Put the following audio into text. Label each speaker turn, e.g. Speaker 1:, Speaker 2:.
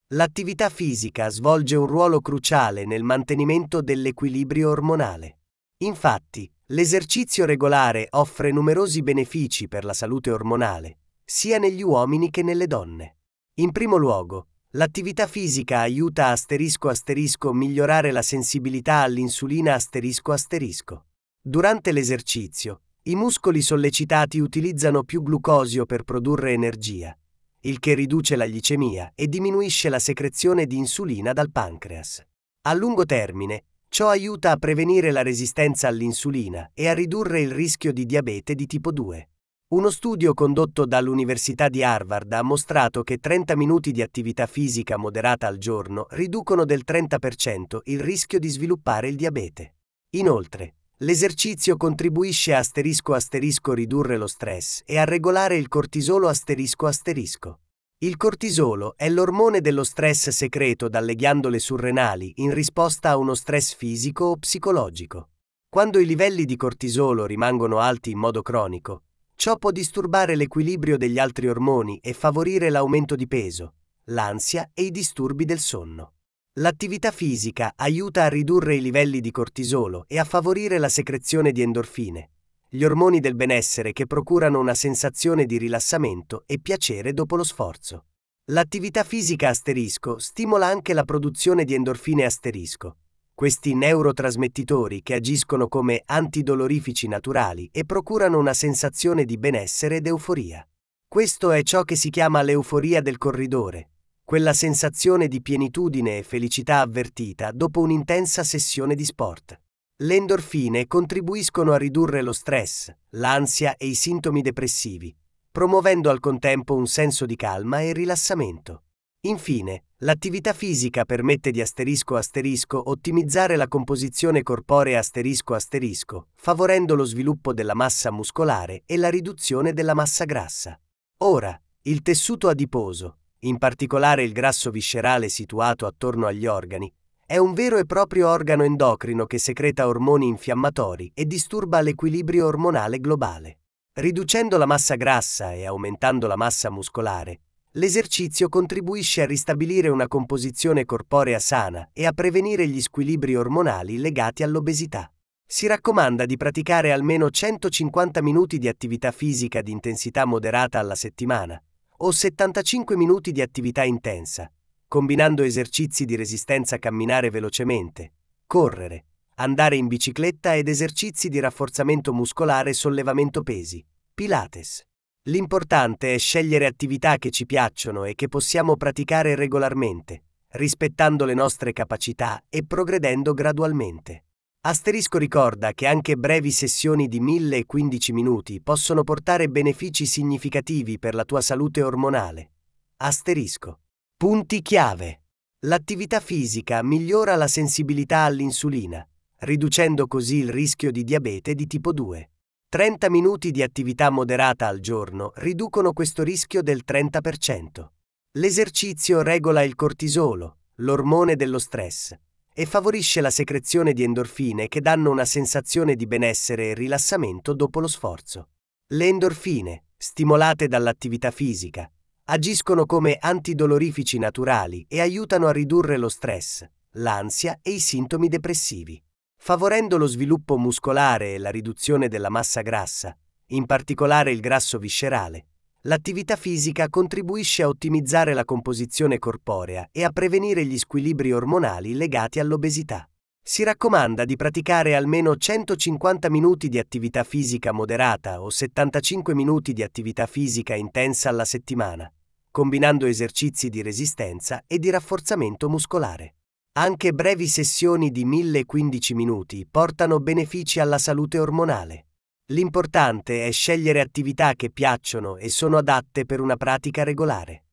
Speaker 1: L'attività fisica svolge un ruolo cruciale nel mantenimento dell'equilibrio ormonale. Infatti, l'esercizio regolare offre numerosi benefici per la salute ormonale, sia negli uomini che nelle donne. In primo luogo, l'attività fisica aiuta a migliorare la sensibilità all'insulina ***. Durante l'esercizio, i muscoli sollecitati utilizzano più glucosio per produrre energia, il che riduce la glicemia e diminuisce la secrezione di insulina dal pancreas. A lungo termine, ciò aiuta a prevenire la resistenza all'insulina e a ridurre il rischio di diabete di tipo 2. Uno studio condotto dall'Università di Harvard ha mostrato che 30 minuti di attività fisica moderata al giorno riducono del 30% il rischio di sviluppare il diabete. Inoltre, l'esercizio contribuisce a ridurre lo stress e a regolare il cortisolo ***. Il cortisolo è l'ormone dello stress secreto dalle ghiandole surrenali in risposta a uno stress fisico o psicologico. Quando i livelli di cortisolo rimangono alti in modo cronico, ciò può disturbare l'equilibrio degli altri ormoni e favorire l'aumento di peso, l'ansia e i disturbi del sonno. L'attività fisica aiuta a ridurre i livelli di cortisolo e a favorire la secrezione di endorfine, gli ormoni del benessere che procurano una sensazione di rilassamento e piacere dopo lo sforzo. L'attività fisica stimola anche la produzione di endorfine questi neurotrasmettitori che agiscono come antidolorifici naturali e procurano una sensazione di benessere ed euforia. Questo è ciò che si chiama l'euforia del corridore, quella sensazione di pienitudine e felicità avvertita dopo un'intensa sessione di sport. Le endorfine contribuiscono a ridurre lo stress, l'ansia e i sintomi depressivi, promuovendo al contempo un senso di calma e rilassamento. Infine, l'attività fisica permette di ottimizzare la composizione corporea favorendo lo sviluppo della massa muscolare e la riduzione della massa grassa. Ora, il tessuto adiposo, in particolare il grasso viscerale situato attorno agli organi, è un vero e proprio organo endocrino che secreta ormoni infiammatori e disturba l'equilibrio ormonale globale. Riducendo la massa grassa e aumentando la massa muscolare, l'esercizio contribuisce a ristabilire una composizione corporea sana e a prevenire gli squilibri ormonali legati all'obesità. Si raccomanda di praticare almeno 150 minuti di attività fisica di intensità moderata alla settimana, o 75 minuti di attività intensa, combinando esercizi di resistenza, camminare velocemente, correre, andare in bicicletta ed esercizi di rafforzamento muscolare e sollevamento pesi, Pilates. L'importante è scegliere attività che ci piacciono e che possiamo praticare regolarmente, rispettando le nostre capacità e progredendo gradualmente. Ricorda che anche brevi sessioni di 1000 e 15 minuti possono portare benefici significativi per la tua salute ormonale. Punti chiave. L'attività fisica migliora la sensibilità all'insulina, riducendo così il rischio di diabete di tipo 2. 30 minuti di attività moderata al giorno riducono questo rischio del 30%. L'esercizio regola il cortisolo, l'ormone dello stress, e favorisce la secrezione di endorfine che danno una sensazione di benessere e rilassamento dopo lo sforzo. Le endorfine, stimolate dall'attività fisica, agiscono come antidolorifici naturali e aiutano a ridurre lo stress, l'ansia e i sintomi depressivi, favorendo lo sviluppo muscolare e la riduzione della massa grassa, in particolare il grasso viscerale. L'attività fisica contribuisce a ottimizzare la composizione corporea e a prevenire gli squilibri ormonali legati all'obesità. Si raccomanda di praticare almeno 150 minuti di attività fisica moderata o 75 minuti di attività fisica intensa alla settimana, combinando esercizi di resistenza e di rafforzamento muscolare. Anche brevi sessioni di 1015 minuti portano benefici alla salute ormonale. L'importante è scegliere attività che piacciono e sono adatte per una pratica regolare.